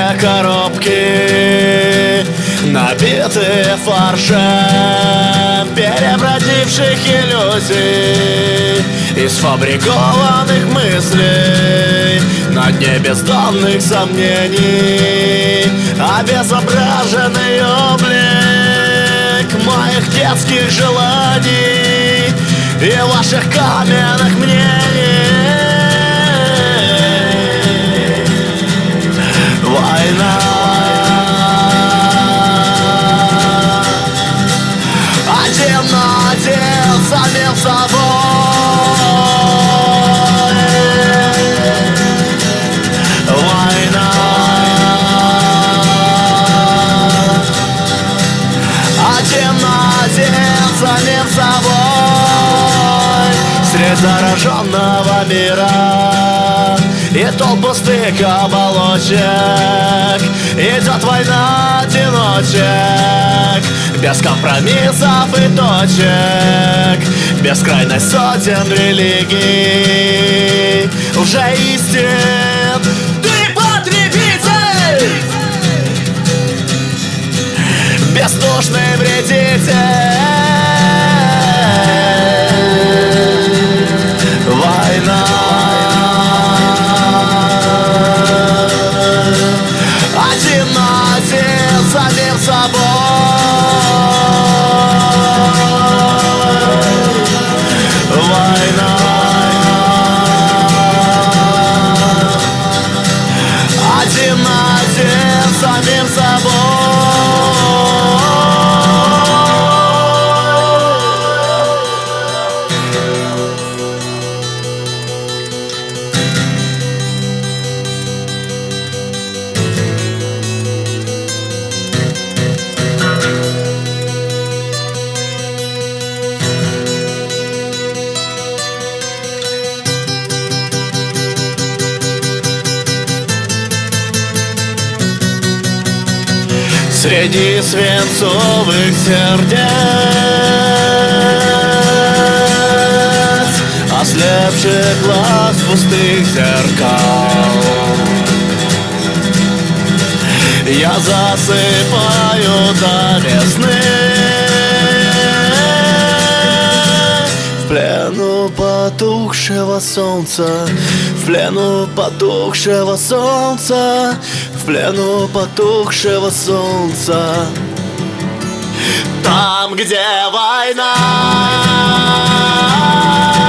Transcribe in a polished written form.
коробки, набитые фаршем перебродивших иллюзий и сфабрикованных мыслей на дне бездонных сомнений. Обезображенный облик моих детских желаний и ваших каменных мнений. Война один на один с самим собой. Война один на один с самим собой. Средь зараженного мира и толп пустых оболочек идет война одиночек, без компромиссов и точек, бескрайность сотен религий, уже истин. Ты потребитель, бездушный вредитель. Война один на один с самим собой. Война один на один с самим собой. Среди свинцовых сердец, ослепших глаз, пустых зеркал, я засыпаю до весны в плену потухшего солнца, в плену потухшего солнца, в плену потухшего солнца. Там, где война.